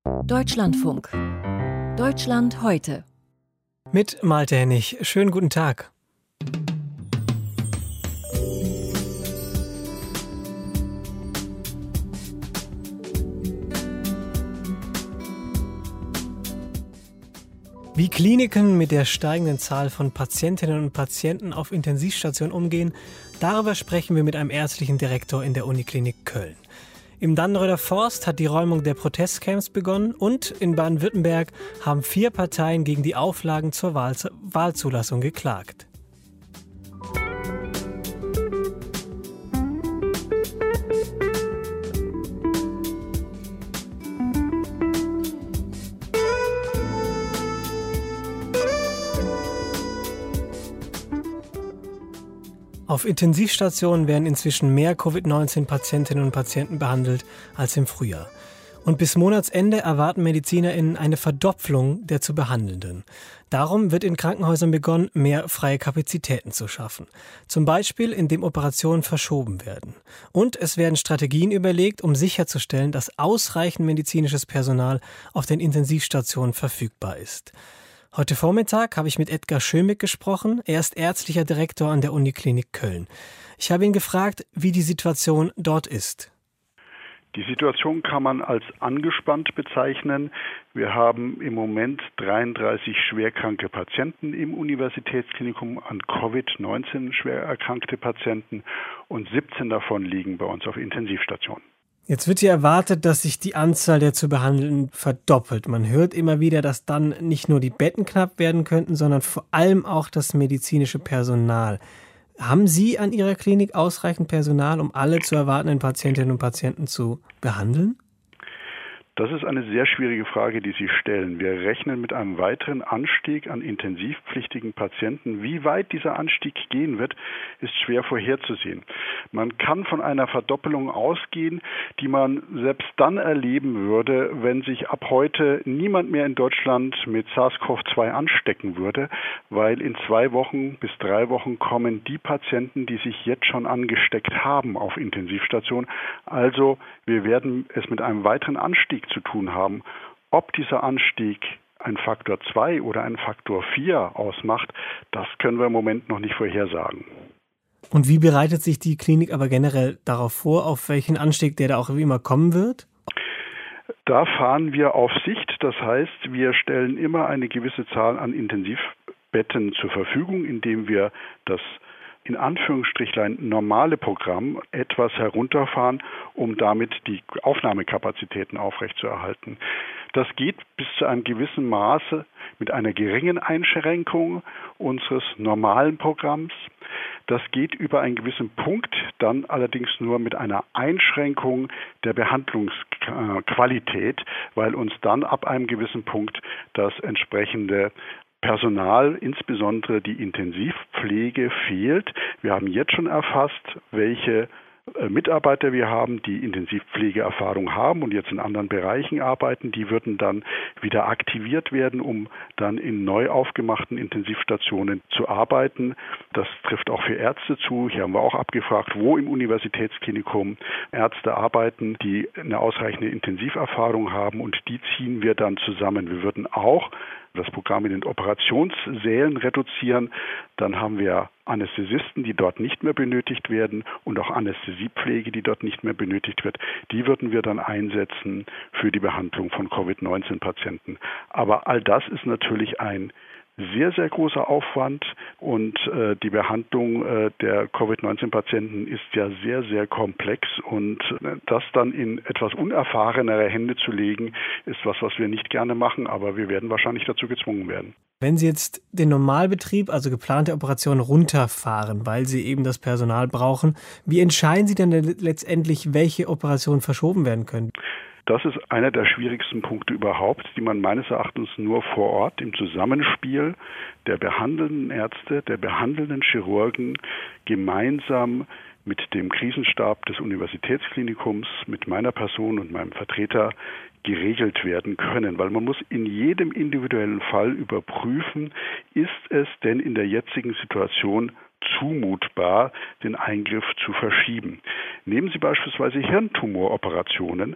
Deutschlandfunk. Deutschland heute. Mit Malte Hennig. Schönen guten Tag. Wie Kliniken mit der steigenden Zahl von Patientinnen und Patienten auf Intensivstationen umgehen, darüber sprechen wir mit einem ärztlichen Direktor in der Uniklinik Köln. Im Dannenröder Forst hat die Räumung der Protestcamps begonnen und in Baden-Württemberg haben 4 Parteien gegen die Auflagen zur Wahlzulassung geklagt. Auf Intensivstationen werden inzwischen mehr Covid-19-Patientinnen und Patienten behandelt als im Frühjahr. Und bis Monatsende erwarten MedizinerInnen eine Verdopplung der zu Behandelnden. Darum wird in Krankenhäusern begonnen, mehr freie Kapazitäten zu schaffen. Zum Beispiel, indem Operationen verschoben werden. Und es werden Strategien überlegt, um sicherzustellen, dass ausreichend medizinisches Personal auf den Intensivstationen verfügbar ist. Heute Vormittag habe ich mit Edgar Schömig gesprochen. Er ist ärztlicher Direktor an der Uniklinik Köln. Ich habe ihn gefragt, wie die Situation dort ist. Die Situation kann man als angespannt bezeichnen. Wir haben im Moment 33 schwerkranke Patienten im Universitätsklinikum, an Covid-19 schwer erkrankte Patienten, und 17 davon liegen bei uns auf Intensivstationen. Jetzt wird ja erwartet, dass sich die Anzahl der zu Behandelnden verdoppelt. Man hört immer wieder, dass dann nicht nur die Betten knapp werden könnten, sondern vor allem auch das medizinische Personal. Haben Sie an Ihrer Klinik ausreichend Personal, um alle zu erwartenden Patientinnen und Patienten zu behandeln? Das ist eine sehr schwierige Frage, die Sie stellen. Wir rechnen mit einem weiteren Anstieg an intensivpflichtigen Patienten. Wie weit dieser Anstieg gehen wird, ist schwer vorherzusehen. Man kann von einer Verdoppelung ausgehen, die man selbst dann erleben würde, wenn sich ab heute niemand mehr in Deutschland mit SARS-CoV-2 anstecken würde, weil in 2 Wochen bis 3 Wochen kommen die Patienten, die sich jetzt schon angesteckt haben, auf Intensivstation. Also wir werden es mit einem weiteren Anstieg zu tun haben. Ob dieser Anstieg ein Faktor 2 oder ein Faktor 4 ausmacht, das können wir im Moment noch nicht vorhersagen. Und wie bereitet sich die Klinik aber generell darauf vor, auf welchen Anstieg der da auch wie immer kommen wird? Da fahren wir auf Sicht. Das heißt, wir stellen immer eine gewisse Zahl an Intensivbetten zur Verfügung, indem wir das in Anführungsstrichlein normale Programm etwas herunterfahren, um damit die Aufnahmekapazitäten aufrechtzuerhalten. Das geht bis zu einem gewissen Maße mit einer geringen Einschränkung unseres normalen Programms. Das geht über einen gewissen Punkt, dann allerdings nur mit einer Einschränkung der Behandlungsqualität, weil uns dann ab einem gewissen Punkt das entsprechende Personal, insbesondere die Intensivpflege, fehlt. Wir haben jetzt schon erfasst, welche Mitarbeiter wir haben, die Intensivpflegeerfahrung haben und jetzt in anderen Bereichen arbeiten. Die würden dann wieder aktiviert werden, um dann in neu aufgemachten Intensivstationen zu arbeiten. Das trifft auch für Ärzte zu. Hier haben wir auch abgefragt, wo im Universitätsklinikum Ärzte arbeiten, die eine ausreichende Intensiverfahrung haben, und die ziehen wir dann zusammen. Wir würden auch das Programm in den Operationssälen reduzieren. Dann haben wir Anästhesisten, die dort nicht mehr benötigt werden, und auch Anästhesiepflege, die dort nicht mehr benötigt wird. Die würden wir dann einsetzen für die Behandlung von Covid-19-Patienten. Aber all das ist natürlich ein sehr, sehr großer Aufwand, und die Behandlung der Covid-19-Patienten ist ja sehr, sehr komplex, und das dann in etwas unerfahrenere Hände zu legen, ist was wir nicht gerne machen, aber wir werden wahrscheinlich dazu gezwungen werden. Wenn Sie jetzt den Normalbetrieb, also geplante Operationen, runterfahren, weil Sie eben das Personal brauchen, wie entscheiden Sie denn letztendlich, welche Operationen verschoben werden können? Das ist einer der schwierigsten Punkte überhaupt, die man meines Erachtens nur vor Ort im Zusammenspiel der behandelnden Ärzte, der behandelnden Chirurgen gemeinsam mit dem Krisenstab des Universitätsklinikums, mit meiner Person und meinem Vertreter geregelt werden können, weil man muss in jedem individuellen Fall überprüfen, ist es denn in der jetzigen Situation zumutbar, den Eingriff zu verschieben. Nehmen Sie beispielsweise Hirntumoroperationen.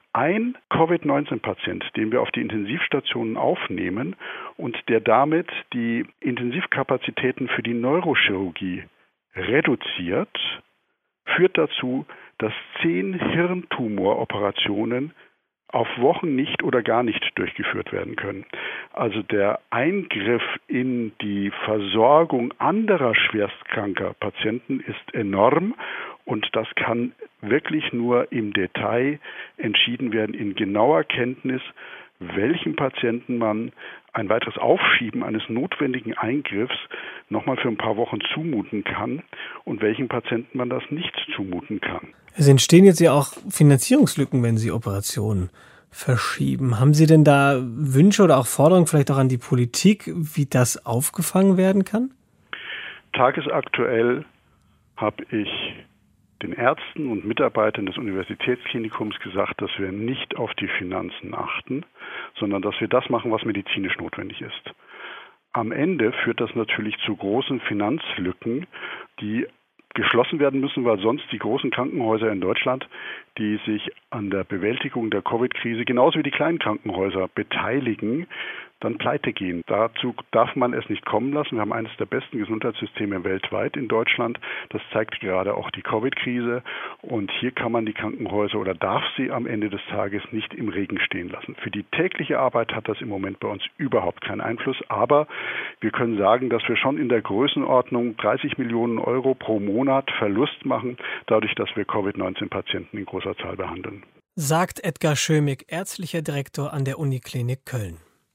ein Covid-19-Patient, den wir auf die Intensivstationen aufnehmen und der damit die Intensivkapazitäten für die Neurochirurgie reduziert, führt dazu, dass 10 Hirntumoroperationen auf Wochen nicht oder gar nicht durchgeführt werden können. Also der Eingriff in die Versorgung anderer schwerstkranker Patienten ist enorm und das kann wirklich nur im Detail entschieden werden, in genauer Kenntnis, welchem Patienten man ein weiteres Aufschieben eines notwendigen Eingriffs nochmal für ein paar Wochen zumuten kann und welchen Patienten man das nicht zumuten kann. Es entstehen jetzt ja auch Finanzierungslücken, wenn Sie Operationen verschieben. Haben Sie denn da Wünsche oder auch Forderungen vielleicht auch an die Politik, wie das aufgefangen werden kann? Tagesaktuell habe ich den Ärzten und Mitarbeitern des Universitätsklinikums gesagt, dass wir nicht auf die Finanzen achten, sondern dass wir das machen, was medizinisch notwendig ist. Am Ende führt das natürlich zu großen Finanzlücken, die geschlossen werden müssen, weil sonst die großen Krankenhäuser in Deutschland, die sich an der Bewältigung der Covid-Krise genauso wie die kleinen Krankenhäuser beteiligen, dann pleite gehen. Dazu darf man es nicht kommen lassen. Wir haben eines der besten Gesundheitssysteme weltweit in Deutschland. Das zeigt gerade auch die Covid-Krise. Und hier kann man die Krankenhäuser oder darf sie am Ende des Tages nicht im Regen stehen lassen. Für die tägliche Arbeit hat das im Moment bei uns überhaupt keinen Einfluss. Aber wir können sagen, dass wir schon in der Größenordnung 30 Millionen Euro pro Monat Verlust machen, dadurch, dass wir Covid-19-Patienten in großer Zahl behandeln. Sagt Edgar Schömig, ärztlicher Direktor an der Uniklinik Köln.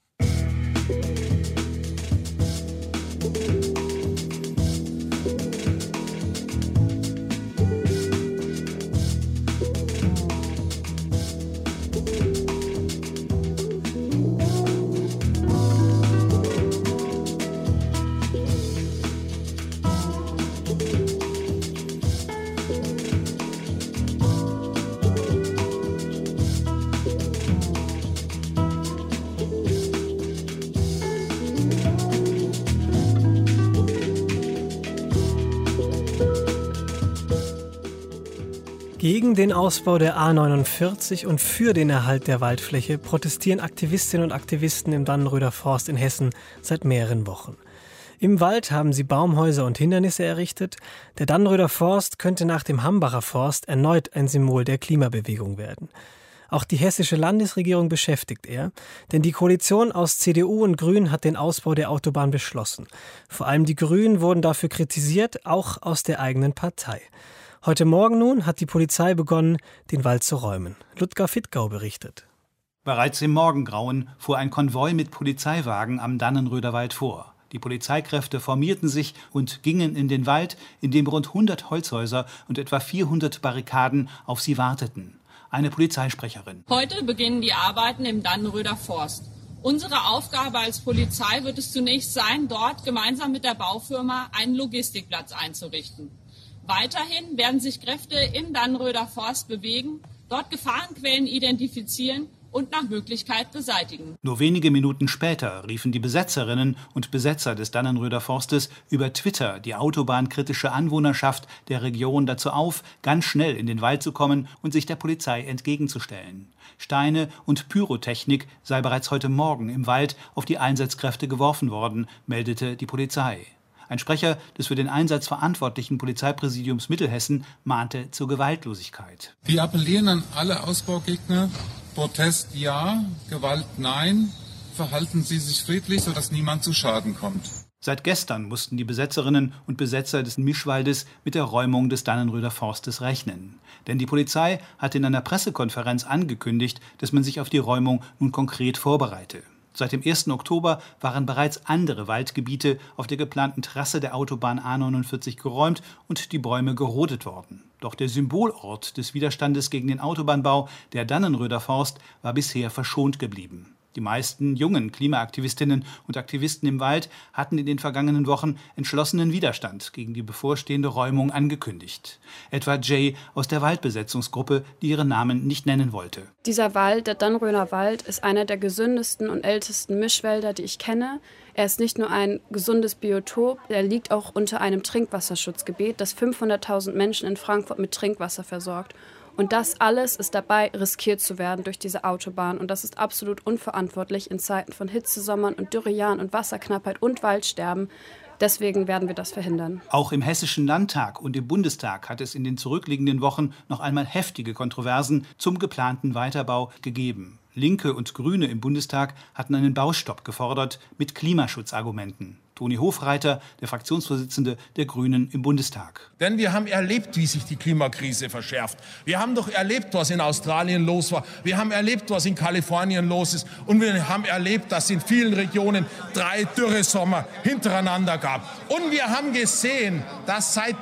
Gegen den Ausbau der A49 und für den Erhalt der Waldfläche protestieren Aktivistinnen und Aktivisten im Dannenröder Forst in Hessen seit mehreren Wochen. Im Wald haben sie Baumhäuser und Hindernisse errichtet. Der Dannenröder Forst könnte nach dem Hambacher Forst erneut ein Symbol der Klimabewegung werden. Auch die hessische Landesregierung beschäftigt er, denn die Koalition aus CDU und Grünen hat den Ausbau der Autobahn beschlossen. Vor allem die Grünen wurden dafür kritisiert, auch aus der eigenen Partei. Heute Morgen nun hat die Polizei begonnen, den Wald zu räumen. Ludger Fittgau berichtet. Bereits im Morgengrauen fuhr ein Konvoi mit Polizeiwagen am Dannenröder Wald vor. Die Polizeikräfte formierten sich und gingen in den Wald, in dem rund 100 Holzhäuser und etwa 400 Barrikaden auf sie warteten. Eine Polizeisprecherin. Heute beginnen die Arbeiten im Dannenröder Forst. Unsere Aufgabe als Polizei wird es zunächst sein, dort gemeinsam mit der Baufirma einen Logistikplatz einzurichten. Weiterhin werden sich Kräfte im Dannenröder Forst bewegen, dort Gefahrenquellen identifizieren und nach Möglichkeit beseitigen. Nur wenige Minuten später riefen die Besetzerinnen und Besetzer des Dannenröder Forstes über Twitter die autobahnkritische Anwohnerschaft der Region dazu auf, ganz schnell in den Wald zu kommen und sich der Polizei entgegenzustellen. Steine und Pyrotechnik sei bereits heute Morgen im Wald auf die Einsatzkräfte geworfen worden, meldete die Polizei. Ein Sprecher des für den Einsatz verantwortlichen Polizeipräsidiums Mittelhessen mahnte zur Gewaltlosigkeit. Wir appellieren an alle Ausbaugegner: Protest ja, Gewalt nein. Verhalten Sie sich friedlich, sodass niemand zu Schaden kommt. Seit gestern mussten die Besetzerinnen und Besetzer des Mischwaldes mit der Räumung des Dannenröder Forstes rechnen. Denn die Polizei hatte in einer Pressekonferenz angekündigt, dass man sich auf die Räumung nun konkret vorbereite. Seit dem 1. Oktober waren bereits andere Waldgebiete auf der geplanten Trasse der Autobahn A49 geräumt und die Bäume gerodet worden. Doch der Symbolort des Widerstandes gegen den Autobahnbau, der Dannenröder Forst, war bisher verschont geblieben. Die meisten jungen Klimaaktivistinnen und Aktivisten im Wald hatten in den vergangenen Wochen entschlossenen Widerstand gegen die bevorstehende Räumung angekündigt. Etwa Jay aus der Waldbesetzungsgruppe, die ihren Namen nicht nennen wollte. Dieser Wald, der Dannenröder Wald, ist einer der gesündesten und ältesten Mischwälder, die ich kenne. Er ist nicht nur ein gesundes Biotop, er liegt auch unter einem Trinkwasserschutzgebiet, das 500.000 Menschen in Frankfurt mit Trinkwasser versorgt. Und das alles ist dabei, riskiert zu werden durch diese Autobahn. Und das ist absolut unverantwortlich in Zeiten von Hitzesommern und Dürrejahren und Wasserknappheit und Waldsterben. Deswegen werden wir das verhindern. Auch im Hessischen Landtag und im Bundestag hat es in den zurückliegenden Wochen noch einmal heftige Kontroversen zum geplanten Weiterbau gegeben. Linke und Grüne im Bundestag hatten einen Baustopp gefordert mit Klimaschutzargumenten. Toni Hofreiter, der Fraktionsvorsitzende der Grünen im Bundestag. Denn wir haben erlebt, wie sich die Klimakrise verschärft. Wir haben doch erlebt, was in Australien los war. Wir haben erlebt, was in Kalifornien los ist. Und wir haben erlebt, dass es in vielen Regionen 3 Dürresommer hintereinander gab. Und wir haben gesehen, dass seit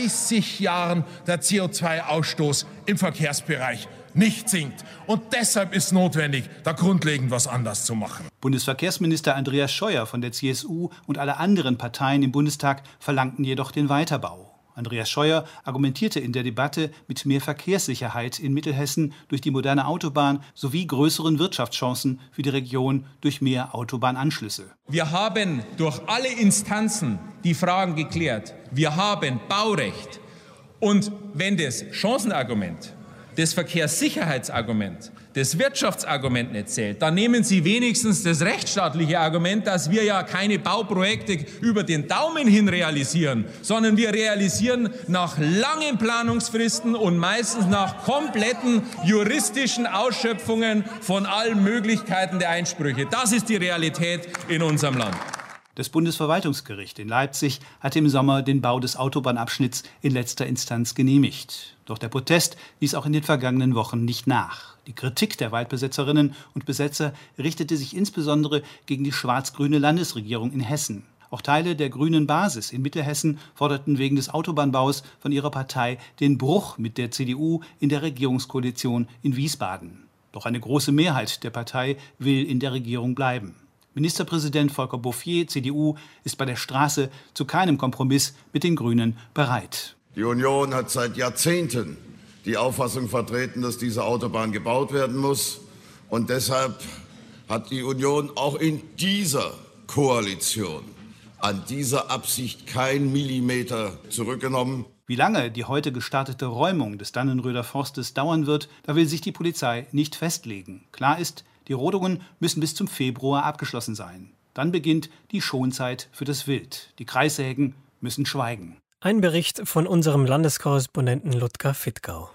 30 Jahren der CO2-Ausstoß im Verkehrsbereich nicht sinkt. Und deshalb ist notwendig, da grundlegend was anders zu machen. Bundesverkehrsminister Andreas Scheuer von der CSU und alle anderen Parteien im Bundestag verlangten jedoch den Weiterbau. Andreas Scheuer argumentierte in der Debatte mit mehr Verkehrssicherheit in Mittelhessen durch die moderne Autobahn sowie größeren Wirtschaftschancen für die Region durch mehr Autobahnanschlüsse. Wir haben durch alle Instanzen die Fragen geklärt. Wir haben Baurecht. Und wenn das Chancenargument, das Verkehrssicherheitsargument, das Wirtschaftsargument nicht zählt, dann nehmen Sie wenigstens das rechtsstaatliche Argument, dass wir ja keine Bauprojekte über den Daumen hin realisieren, sondern wir realisieren nach langen Planungsfristen und meistens nach kompletten juristischen Ausschöpfungen von allen Möglichkeiten der Einsprüche. Das ist die Realität in unserem Land. Das Bundesverwaltungsgericht in Leipzig hatte im Sommer den Bau des Autobahnabschnitts in letzter Instanz genehmigt. Doch der Protest ließ auch in den vergangenen Wochen nicht nach. Die Kritik der Waldbesetzerinnen und Besetzer richtete sich insbesondere gegen die schwarz-grüne Landesregierung in Hessen. Auch Teile der grünen Basis in Mittelhessen forderten wegen des Autobahnbaus von ihrer Partei den Bruch mit der CDU in der Regierungskoalition in Wiesbaden. Doch eine große Mehrheit der Partei will in der Regierung bleiben. Ministerpräsident Volker Bouffier, CDU, ist bei der Straße zu keinem Kompromiss mit den Grünen bereit. Die Union hat seit Jahrzehnten die Auffassung vertreten, dass diese Autobahn gebaut werden muss. Und deshalb hat die Union auch in dieser Koalition an dieser Absicht keinen Millimeter zurückgenommen. Wie lange die heute gestartete Räumung des Dannenröder Forstes dauern wird, da will sich die Polizei nicht festlegen. Klar ist, die Rodungen müssen bis zum Februar abgeschlossen sein. Dann beginnt die Schonzeit für das Wild. Die Kreissägen müssen schweigen. Ein Bericht von unserem Landeskorrespondenten Ludger Fittgau.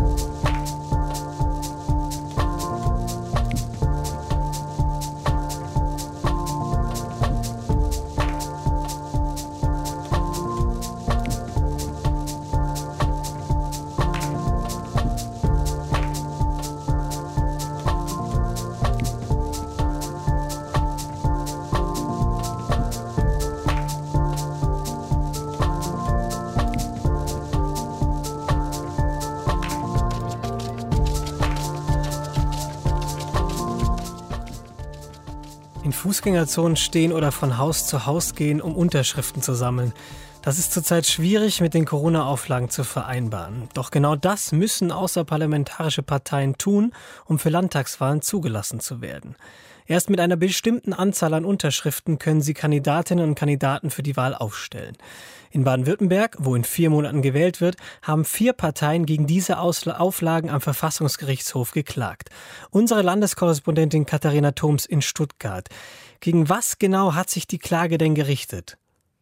In Fußgängerzonen stehen oder von Haus zu Haus gehen, um Unterschriften zu sammeln. Das ist zurzeit schwierig mit den Corona-Auflagen zu vereinbaren. Doch genau das müssen außerparlamentarische Parteien tun, um für Landtagswahlen zugelassen zu werden. Erst mit einer bestimmten Anzahl an Unterschriften können sie Kandidatinnen und Kandidaten für die Wahl aufstellen. In Baden-Württemberg, wo in 4 Monaten gewählt wird, haben 4 Parteien gegen diese Auflagen am Verfassungsgerichtshof geklagt. Unsere Landeskorrespondentin Katharina Thoms in Stuttgart. Gegen was genau hat sich die Klage denn gerichtet?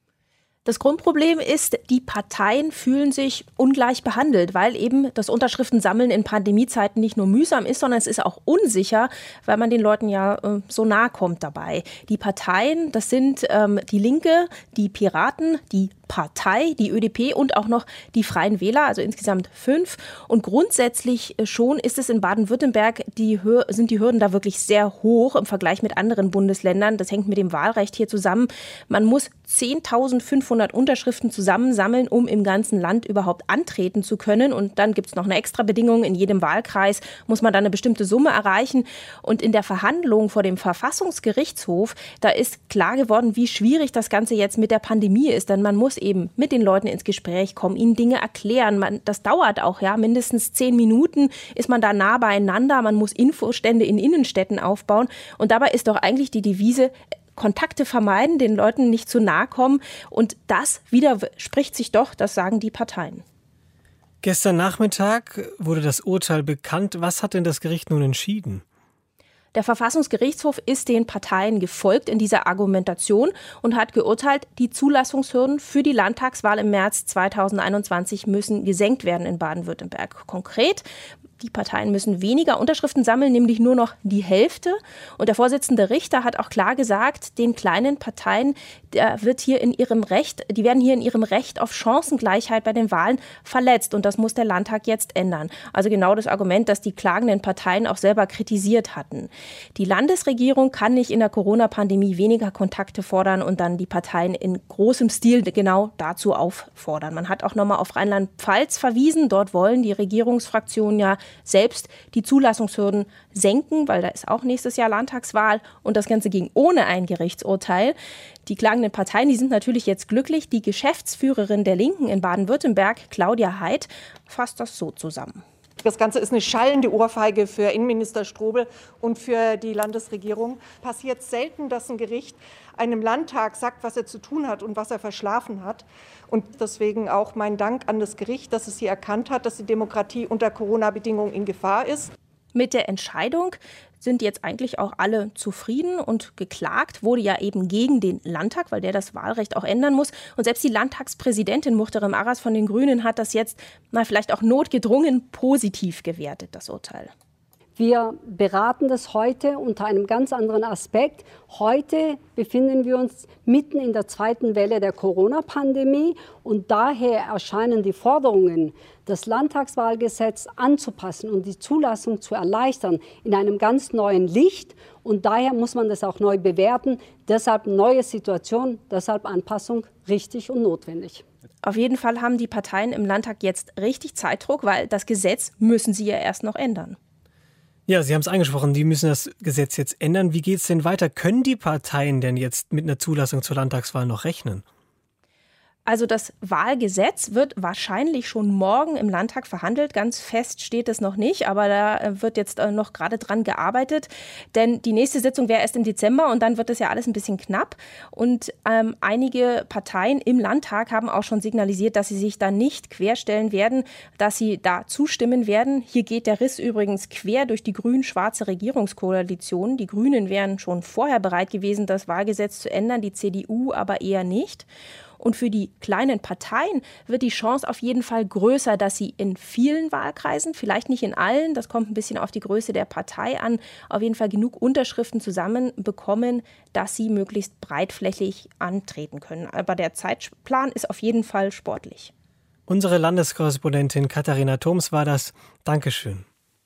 Das Grundproblem ist, die Parteien fühlen sich ungleich behandelt, weil eben das Unterschriftensammeln in Pandemiezeiten nicht nur mühsam ist, sondern es ist auch unsicher, weil man den Leuten ja so nahe kommt dabei. Die Parteien, das sind die Linke, die Piraten, die Partei, die ÖDP und auch noch die Freien Wähler, also insgesamt 5. Und grundsätzlich schon ist es in Baden-Württemberg, sind die Hürden da wirklich sehr hoch im Vergleich mit anderen Bundesländern. Das hängt mit dem Wahlrecht hier zusammen. Man muss 10.500 Unterschriften zusammensammeln, um im ganzen Land überhaupt antreten zu können. Und dann gibt es noch eine extra Bedingung. In jedem Wahlkreis muss man dann eine bestimmte Summe erreichen. Und in der Verhandlung vor dem Verfassungsgerichtshof, da ist klar geworden, wie schwierig das Ganze jetzt mit der Pandemie ist. Denn man muss eben mit den Leuten ins Gespräch kommen, ihnen Dinge erklären. Das dauert auch, ja, mindestens 10 Minuten ist man da nah beieinander. Man muss Infostände in Innenstädten aufbauen. Und dabei ist doch eigentlich die Devise, Kontakte vermeiden, den Leuten nicht zu nahe kommen. Und das widerspricht sich doch, das sagen die Parteien. Gestern Nachmittag wurde das Urteil bekannt. Was hat denn das Gericht nun entschieden? Der Verfassungsgerichtshof ist den Parteien gefolgt in dieser Argumentation und hat geurteilt, die Zulassungshürden für die Landtagswahl im März 2021 müssen gesenkt werden in Baden-Württemberg. Konkret: Die Parteien müssen weniger Unterschriften sammeln, nämlich nur noch die Hälfte. Und der Vorsitzende Richter hat auch klar gesagt, den kleinen Parteien, die werden hier in ihrem Recht auf Chancengleichheit bei den Wahlen verletzt. Und das muss der Landtag jetzt ändern. Also genau das Argument, das die klagenden Parteien auch selber kritisiert hatten. Die Landesregierung kann nicht in der Corona-Pandemie weniger Kontakte fordern und dann die Parteien in großem Stil genau dazu auffordern. Man hat auch nochmal auf Rheinland-Pfalz verwiesen. Dort wollen die Regierungsfraktionen ja selbst die Zulassungshürden senken, weil da ist auch nächstes Jahr Landtagswahl und das Ganze ging ohne ein Gerichtsurteil. Die klagenden Parteien, die sind natürlich jetzt glücklich. Die Geschäftsführerin der Linken in Baden-Württemberg, Claudia Heid, fasst das so zusammen. Das Ganze ist eine schallende Ohrfeige für Innenminister Strobel und für die Landesregierung. Passiert selten, dass ein Gericht einem Landtag sagt, was er zu tun hat und was er verschlafen hat. Und deswegen auch mein Dank an das Gericht, dass es hier erkannt hat, dass die Demokratie unter Corona-Bedingungen in Gefahr ist. Mit der Entscheidung sind jetzt eigentlich auch alle zufrieden und geklagt wurde ja eben gegen den Landtag, weil der das Wahlrecht auch ändern muss. Und selbst die Landtagspräsidentin Muhterem Aras von den Grünen hat das jetzt vielleicht auch notgedrungen positiv gewertet, das Urteil. Wir beraten das heute unter einem ganz anderen Aspekt. Heute befinden wir uns mitten in der zweiten Welle der Corona-Pandemie und daher erscheinen die Forderungen, das Landtagswahlgesetz anzupassen und die Zulassung zu erleichtern, in einem ganz neuen Licht. Und daher muss man das auch neu bewerten. Deshalb neue Situation, deshalb Anpassung richtig und notwendig. Auf jeden Fall haben die Parteien im Landtag jetzt richtig Zeitdruck, weil das Gesetz müssen sie ja erst noch ändern. Ja, Sie haben es angesprochen, die müssen das Gesetz jetzt ändern. Wie geht es denn weiter? Können die Parteien denn jetzt mit einer Zulassung zur Landtagswahl noch rechnen? Also das Wahlgesetz wird wahrscheinlich schon morgen im Landtag verhandelt. Ganz fest steht es noch nicht, aber da wird jetzt noch gerade dran gearbeitet. Denn die nächste Sitzung wäre erst im Dezember und dann wird das ja alles ein bisschen knapp. Und einige Parteien im Landtag haben auch schon signalisiert, dass sie sich da nicht querstellen werden, dass sie da zustimmen werden. Hier geht der Riss übrigens quer durch die grün-schwarze Regierungskoalition. Die Grünen wären schon vorher bereit gewesen, das Wahlgesetz zu ändern, die CDU aber eher nicht. Und für die kleinen Parteien wird die Chance auf jeden Fall größer, dass sie in vielen Wahlkreisen, vielleicht nicht in allen, das kommt ein bisschen auf die Größe der Partei an, auf jeden Fall genug Unterschriften zusammenbekommen, dass sie möglichst breitflächig antreten können. Aber der Zeitplan ist auf jeden Fall sportlich. Unsere Landeskorrespondentin Katharina Thoms war das. Dankeschön.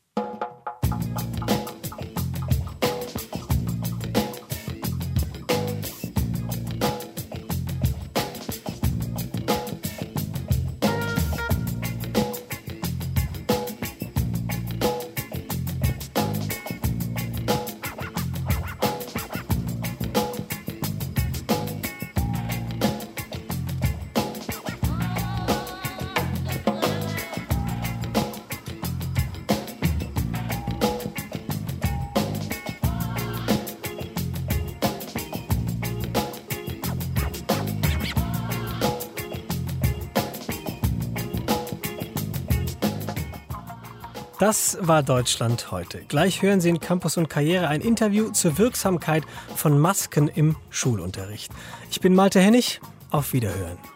Das war Deutschland heute. Gleich hören Sie in Campus und Karriere ein Interview zur Wirksamkeit von Masken im Schulunterricht. Ich bin Malte Hennig. Auf Wiederhören.